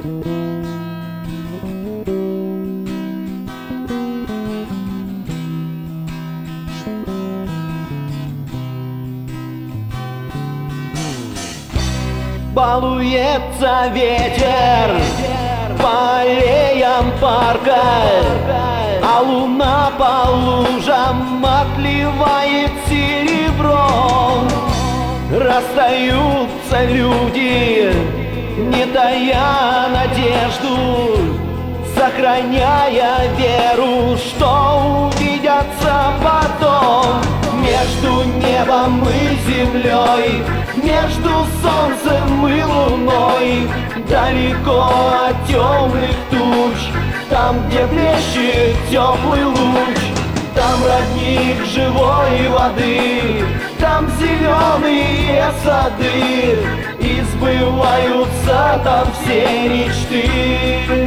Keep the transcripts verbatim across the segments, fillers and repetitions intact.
Балуется ветер по аллеям парка, а луна по лужам отливает серебром. Расстаются люди, не тая надежду, сохраняя веру, что увидятся потом. Между небом и землей, между солнцем и луной, далеко от темных туч, там, где блещет теплый луч, там родник живой воды, там зеленые сады, и сбываются там все мечты.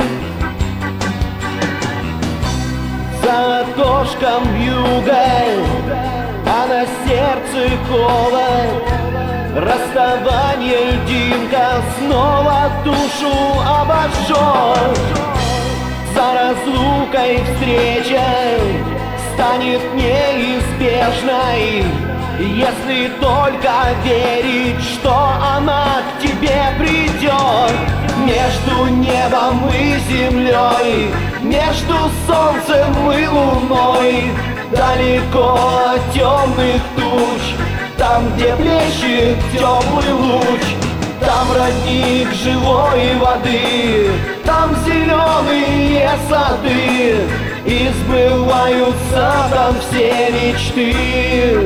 За окошком вьюга, а на сердце холод, расставание льдинка снова душу обожжет. За разлукой встреча станет неизбежной, если только верить, что она к тебе придет. Между небом и землей, между солнцем и луной, далеко от темных туч, там, где блещет теплый луч, там родник живой воды, там зеленые сады, и сбываются там все мечты.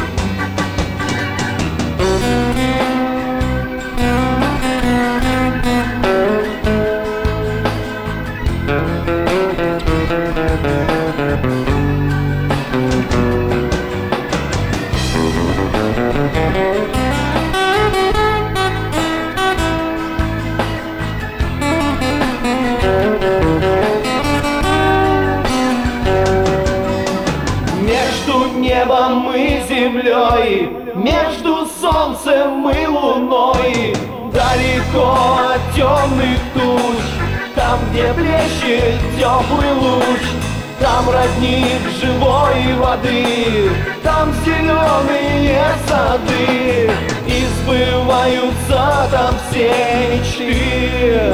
Между небом и землей, между солнцем и луной, далеко от темных туч, там, где блещет теплый луч, там родник живой воды, там зеленые сады, и сбываются там все мечты.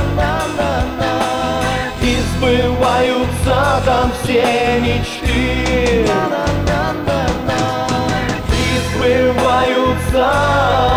И сбываются там все мечты. И сбываются